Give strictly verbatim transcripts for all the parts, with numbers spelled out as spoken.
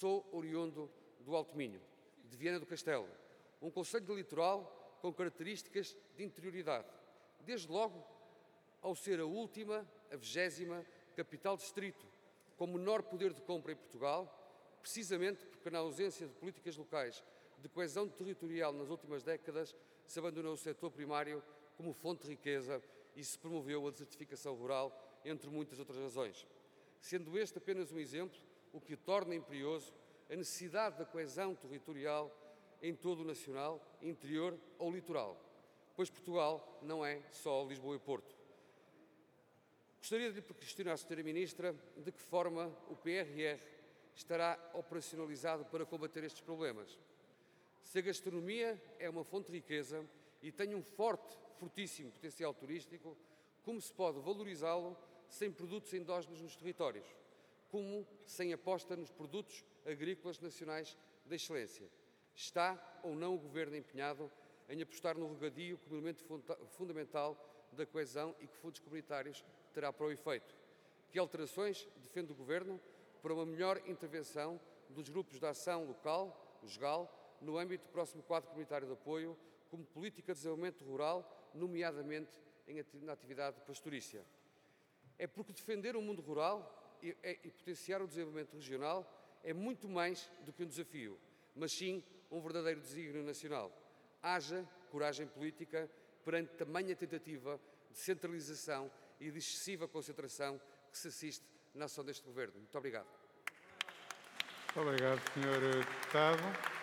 Sou oriundo do Alto Minho, de Viana do Castelo, um concelho de litoral com características de interioridade, desde logo ao ser a última, a vigésima capital distrito, com menor poder de compra em Portugal, precisamente porque na ausência de políticas locais de coesão territorial nas últimas décadas se abandonou o setor primário como fonte de riqueza e se promoveu a desertificação rural, entre muitas outras razões. Sendo este apenas um exemplo, o que o torna imperioso a necessidade da coesão territorial em todo o nacional, interior ou litoral, pois Portugal não é só Lisboa e Porto. Gostaria de lhe questionar, senhora Ministra, de que forma o P R R estará operacionalizado para combater estes problemas. Se a gastronomia é uma fonte de riqueza e tem um forte, fortíssimo potencial turístico, como se pode valorizá-lo sem produtos endógenos nos territórios? Como sem aposta nos produtos agrícolas nacionais de excelência? Está ou não o Governo empenhado em apostar no regadio como elemento fundamental da coesão e que fundos comunitários terá para o efeito? Que alterações defende o Governo para uma melhor intervenção dos grupos de ação local, o GAL, no âmbito do próximo quadro comunitário de apoio, como política de desenvolvimento rural, nomeadamente na atividade pastorícia? É porque defender o mundo rural e, e potenciar o desenvolvimento regional é muito mais do que um desafio, mas sim um verdadeiro desígnio nacional. Haja coragem política perante tamanha tentativa de centralização e de excessiva concentração que se assiste na ação deste Governo. Muito obrigado. Muito obrigado, senhor Deputado.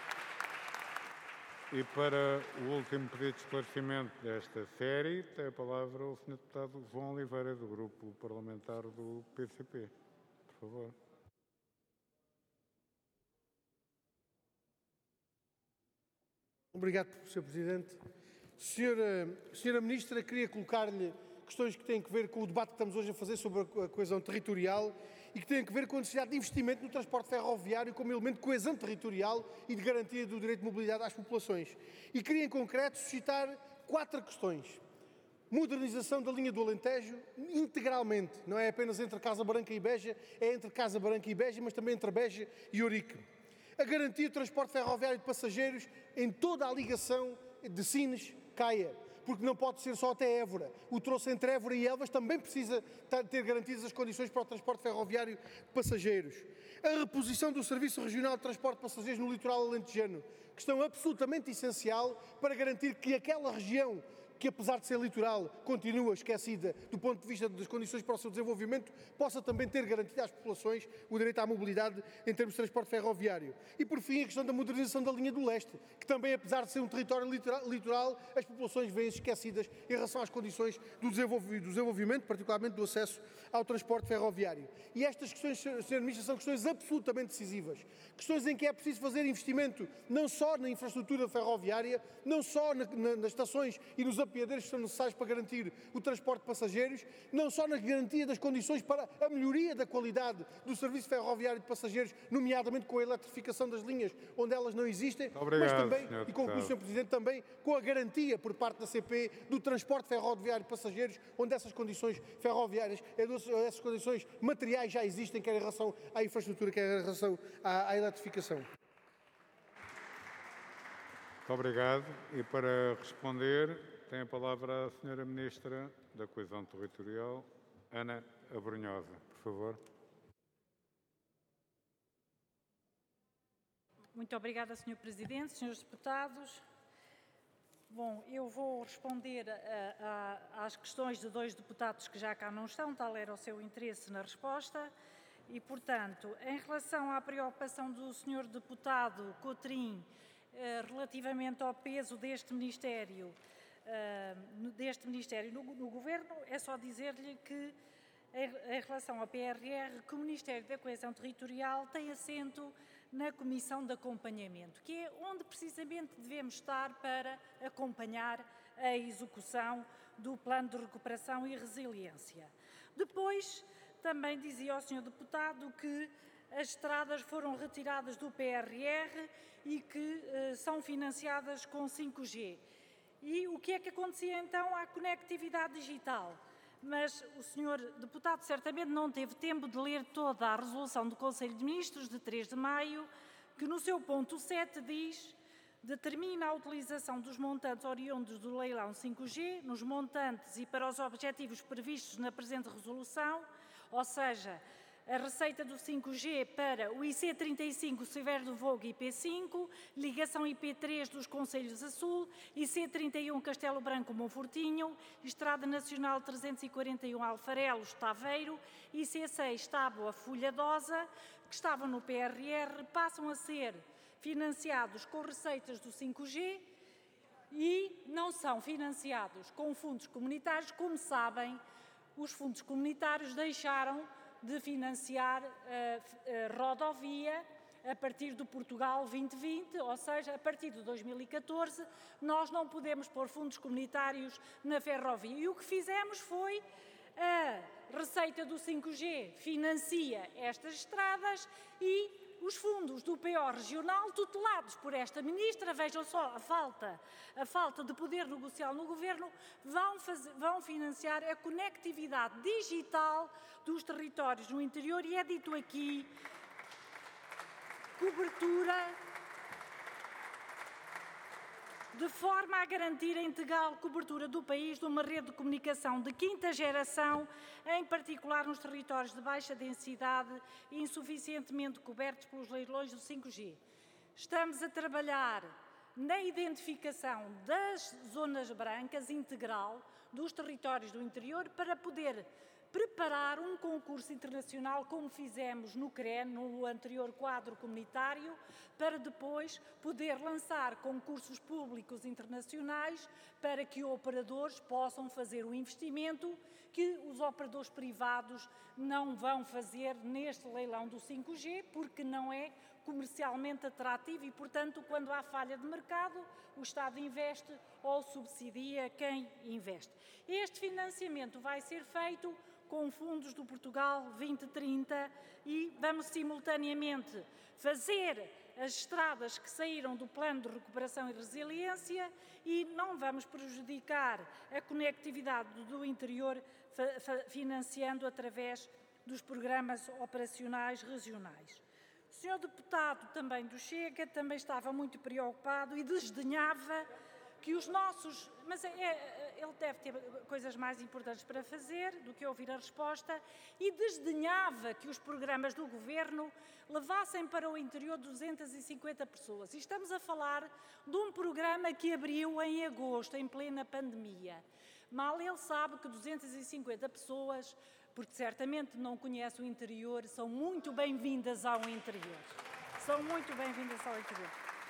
E para o último pedido de esclarecimento desta série, tem a palavra o senhor Deputado João Oliveira, do Grupo Parlamentar do P C P. Por favor. Obrigado, senhor Presidente. Senhora, senhora Ministra, queria colocar-lhe questões que têm a ver com o debate que estamos hoje a fazer sobre a coesão territorial e que têm a ver com a necessidade de investimento no transporte ferroviário como elemento de coesão territorial e de garantia do direito de mobilidade às populações. E queria, em concreto, suscitar quatro questões. Modernização da linha do Alentejo, integralmente, não é apenas entre Casa Branca e Beja, é entre Casa Branca e Beja, mas também entre Beja e Ourique. A garantia do transporte ferroviário de passageiros em toda a ligação de Sines, Caia, porque não pode ser só até Évora. O troço entre Évora e Elvas também precisa ter garantidas as condições para o transporte ferroviário de passageiros. A reposição do Serviço Regional de Transporte de Passageiros no litoral alentejano, questão absolutamente essencial para garantir que aquela região que, apesar de ser litoral, continua esquecida do ponto de vista das condições para o seu desenvolvimento, possa também ter garantido às populações o direito à mobilidade em termos de transporte ferroviário. E, por fim, a questão da modernização da linha do leste, que também, apesar de ser um território litoral, as populações vêm esquecidas em relação às condições do desenvolvimento, particularmente do acesso ao transporte ferroviário. E estas questões, senhora Ministra, são questões absolutamente decisivas. Questões em que é preciso fazer investimento não só na infraestrutura ferroviária, não só na, na, nas estações e nos apiadeiros que são necessários para garantir o transporte de passageiros, não só na garantia das condições para a melhoria da qualidade do serviço ferroviário de passageiros, nomeadamente com a eletrificação das linhas onde elas não existem, obrigado, mas também, e concluo, senhor Presidente, também com a garantia por parte da C P do transporte ferroviário de passageiros, onde essas condições ferroviárias, essas condições materiais já existem, quer em relação à infraestrutura, quer em relação à, à eletrificação. Muito obrigado. E para responder, tem a palavra a senhora Ministra da Coesão Territorial, Ana Abrunhosa, por favor. Muito obrigada, senhor Presidente, senhores deputados. Bom, eu vou responder a, a, às questões de dois deputados que já cá não estão, tal era o seu interesse na resposta. E, portanto, em relação à preocupação do senhor deputado Cotrim, eh, relativamente ao peso deste Ministério, eh, deste Ministério no, no Governo, é só dizer-lhe que, em, em relação ao P R R, que o Ministério da Coesão Territorial tem assento na Comissão de Acompanhamento, que é onde precisamente devemos estar para acompanhar a execução do Plano de Recuperação e Resiliência. Depois, também dizia ao senhor deputado que as estradas foram retiradas do P R R e que eh, são financiadas com cinco G. E o que é que acontecia então à conectividade digital? mas o senhor deputado certamente não teve tempo de ler toda a resolução do Conselho de Ministros de três de maio, que no seu ponto sete diz: determina a utilização dos montantes oriundos do leilão cinco G nos montantes e para os objetivos previstos na presente resolução, ou seja, a receita do cinco G para o I C trinta e cinco Severo do Vogo I P cinco, ligação I P três dos Concelhos a Sul, I C trinta e um Castelo Branco Monfortinho, Estrada Nacional trezentos e quarenta e um Alfarelos Taveiro, I C seis Tábua Folhadosa, que estavam no P R R, passam a ser financiados com receitas do cinco G e não são financiados com fundos comunitários. Como sabem, os fundos comunitários deixaram de financiar a, a rodovia a partir do Portugal vinte vinte, ou seja, a partir de dois mil e catorze, nós não podemos pôr fundos comunitários na ferrovia. E o que fizemos foi a receita do cinco G financia estas estradas e os fundos do P O regional, tutelados por esta ministra, vejam só a falta, a falta de poder negocial no governo, vão, fazer, vão financiar a conectividade digital dos territórios no interior e é dito aqui cobertura de forma a garantir a integral cobertura do país de uma rede de comunicação de quinta geração, em particular nos territórios de baixa densidade e insuficientemente cobertos pelos leilões do cinco G. Estamos a trabalhar na identificação das zonas brancas integral dos territórios do interior para poder preparar um concurso internacional, como fizemos no C R E N, no anterior quadro comunitário, para depois poder lançar concursos públicos internacionais para que operadores possam fazer o investimento que os operadores privados não vão fazer neste leilão do cinco G, porque não é comercialmente atrativo e, portanto, quando há falha de mercado, o Estado investe ou subsidia quem investe. Este financiamento vai ser feito com fundos do Portugal vinte trinta e vamos simultaneamente fazer as estradas que saíram do Plano de Recuperação e Resiliência e não vamos prejudicar a conectividade do interior financiando através dos programas operacionais regionais. O senhor deputado também do Chega também estava muito preocupado e desdenhava que os nossos... Mas é, ele deve ter coisas mais importantes para fazer do que ouvir a resposta e desdenhava que os programas do Governo levassem para o interior duzentas e cinquenta pessoas. E estamos a falar de um programa que abriu em agosto, em plena pandemia. Mal ele sabe que duzentas e cinquenta pessoas, porque certamente não conhece o interior, são muito bem-vindas ao interior. São muito bem-vindas ao interior.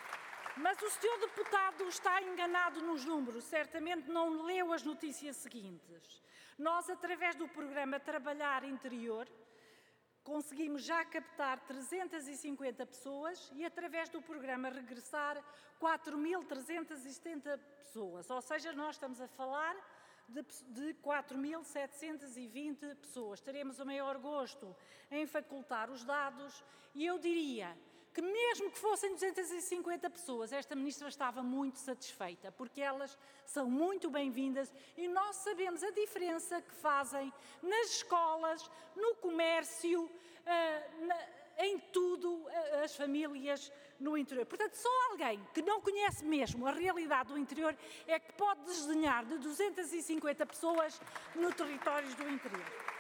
Mas o senhor deputado está enganado nos números, certamente não leu as notícias seguintes. Nós, através do programa Trabalhar Interior, conseguimos já captar trezentas e cinquenta pessoas e, através do programa Regressar, quatro mil trezentas e setenta pessoas. Ou seja, nós estamos a falar de, de quatro mil setecentas e vinte pessoas. Teremos o maior gosto em facultar os dados e eu diria que mesmo que fossem duzentas e cinquenta pessoas, esta ministra estava muito satisfeita, porque elas são muito bem-vindas e nós sabemos a diferença que fazem nas escolas, no comércio, em tudo, as famílias no interior. Portanto, só alguém que não conhece mesmo a realidade do interior é que pode desdenhar de duzentas e cinquenta pessoas no território do interior.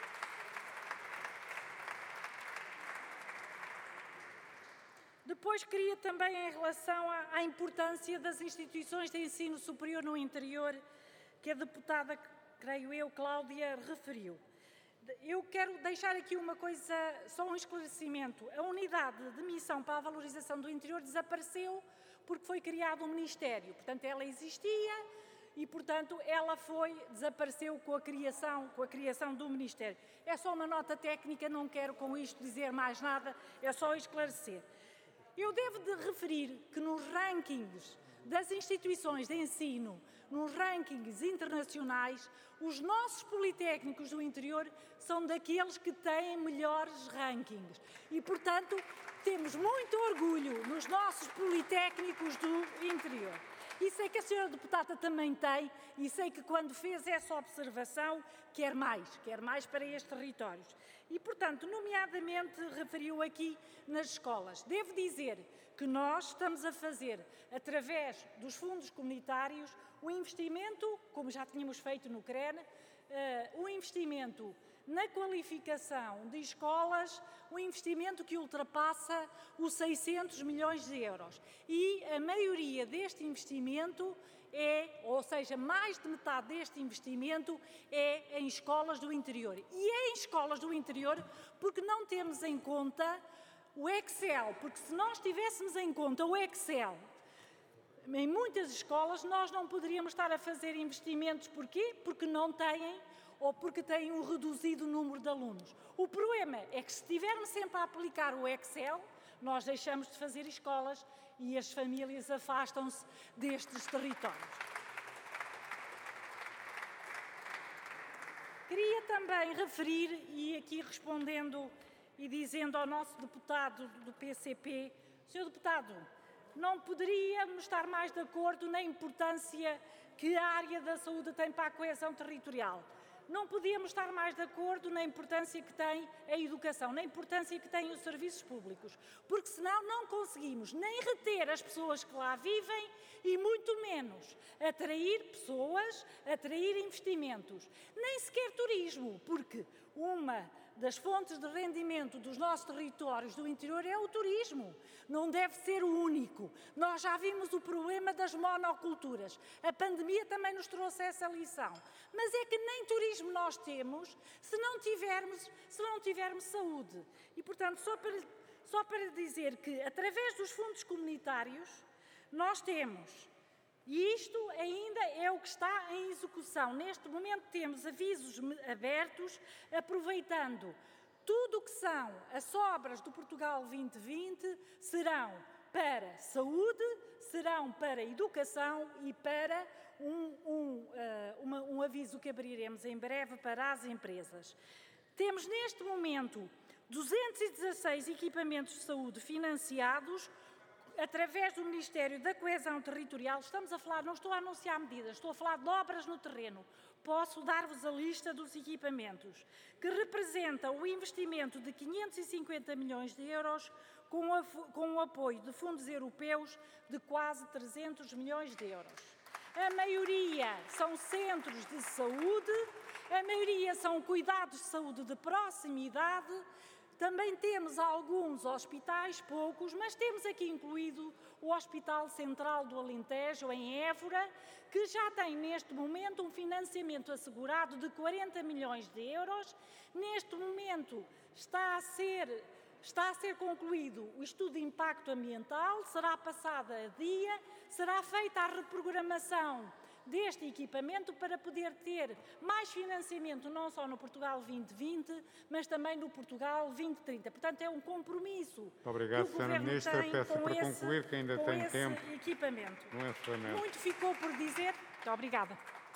Depois queria também, em relação à, à importância das instituições de ensino superior no interior, que a deputada, creio eu, Cláudia, referiu. Eu quero deixar aqui uma coisa, só um esclarecimento. A unidade de missão para a valorização do interior desapareceu porque foi criado um ministério. Portanto, ela existia e, portanto, ela foi, desapareceu com a criação, com a criação do ministério. É só uma nota técnica, não quero com isto dizer mais nada, é só esclarecer. Eu devo de referir que nos rankings das instituições de ensino, nos rankings internacionais, os nossos politécnicos do interior são daqueles que têm melhores rankings. E, portanto, temos muito orgulho nos nossos politécnicos do interior. E sei que a senhora deputada também tem, e sei que quando fez essa observação, quer mais, quer mais para estes territórios. E, portanto, nomeadamente referiu aqui nas escolas. Devo dizer que nós estamos a fazer, através dos fundos comunitários, o investimento, como já tínhamos feito no C R E N, uh, o investimento na qualificação de escolas, um investimento que ultrapassa os seiscentos milhões de euros. E a maioria deste investimento é, ou seja, mais de metade deste investimento é em escolas do interior. E é em escolas do interior porque não temos em conta o Excel, porque se nós tivéssemos em conta o Excel, em muitas escolas nós não poderíamos estar a fazer investimentos. Porquê? Porque não têm ou porque têm um reduzido número de alunos. O problema é que se estivermos sempre a aplicar o Excel, nós deixamos de fazer escolas e as famílias afastam-se destes territórios. Queria também referir, e aqui respondendo e dizendo ao nosso deputado do P C P, senhor deputado, não poderíamos estar mais de acordo na importância que a área da saúde tem para a coesão territorial. Não podíamos estar mais de acordo na importância que tem a educação, na importância que têm os serviços públicos, porque senão não conseguimos nem reter as pessoas que lá vivem e muito menos atrair pessoas, atrair investimentos, nem sequer turismo, porque uma das fontes de rendimento dos nossos territórios do interior é o turismo. Não deve ser o único. Nós já vimos o problema das monoculturas. A pandemia também nos trouxe essa lição. Mas é que nem turismo nós temos se não tivermos, se não tivermos saúde. E, portanto, só para, só para dizer que, através dos fundos comunitários, nós temos, e isto ainda é o que está em execução. Neste momento temos avisos abertos, aproveitando tudo o que são as obras do Portugal vinte vinte, serão para saúde, serão para educação e para um, um, uh, uma, um aviso que abriremos em breve para as empresas. Temos neste momento duzentos e dezasseis equipamentos de saúde financiados, através do Ministério da Coesão Territorial. Estamos a falar, não estou a anunciar medidas, estou a falar de obras no terreno. Posso dar-vos a lista dos equipamentos, que representa o investimento de quinhentos e cinquenta milhões de euros, com, a, com o apoio de fundos europeus de quase trezentos milhões de euros. A maioria são centros de saúde, a maioria são cuidados de saúde de proximidade. Também temos alguns hospitais, poucos, mas temos aqui incluído o Hospital Central do Alentejo, em Évora, que já tem neste momento um financiamento assegurado de quarenta milhões de euros. Neste momento está a ser, está a ser concluído o estudo de impacto ambiental, será passado a dia, será feita a reprogramação deste equipamento para poder ter mais financiamento não só no Portugal vinte vinte, mas também no Portugal vinte trinta. Portanto, é um compromisso. Muito obrigado, que o Governo senhora Ministra. tem Peço com para esse, concluir que ainda com tem esse tempo equipamento. no encerramento. Muito ficou por dizer. Muito obrigada.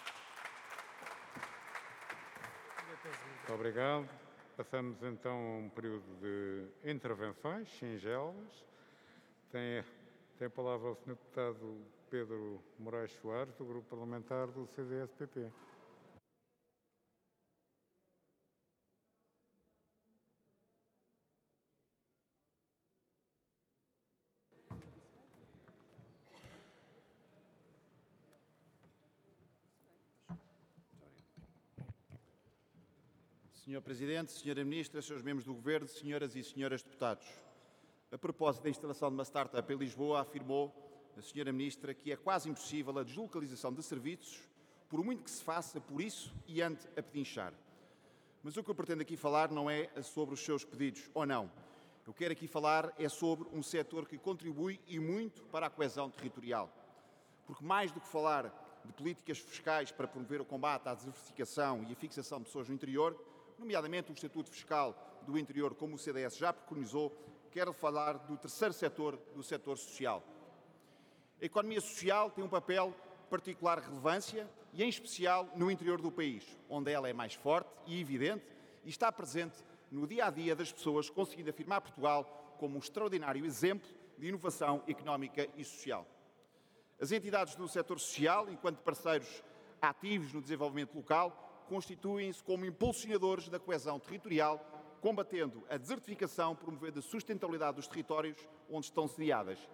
Muito obrigado. Passamos então a um período de intervenções singelas. Tem, tem a palavra o senhor deputado Pedro Moraes Soares, do Grupo Parlamentar do C D S P P. senhor Presidente, senhora Ministra, senhores membros do Governo, senhoras e senhores deputados. A propósito da instalação de uma startup em Lisboa, afirmou a senhora Ministra que é quase impossível a deslocalização de serviços, por muito que se faça por isso e ande a pedinchar. Mas o que eu pretendo aqui falar não é sobre os seus pedidos, ou não. Eu quero aqui falar é sobre um setor que contribui e muito para a coesão territorial. Porque mais do que falar de políticas fiscais para promover o combate à desertificação e a fixação de pessoas no interior, nomeadamente o Estatuto Fiscal do Interior, como o C D S já preconizou, quero falar do terceiro setor, do setor social. A economia social tem um papel de particular relevância e, em especial, no interior do país, onde ela é mais forte e evidente e está presente no dia-a-dia das pessoas, conseguindo afirmar Portugal como um extraordinário exemplo de inovação económica e social. As entidades do setor social, enquanto parceiros ativos no desenvolvimento local, constituem-se como impulsionadores da coesão territorial, combatendo a desertificação, promovendo a sustentabilidade dos territórios onde estão sediadas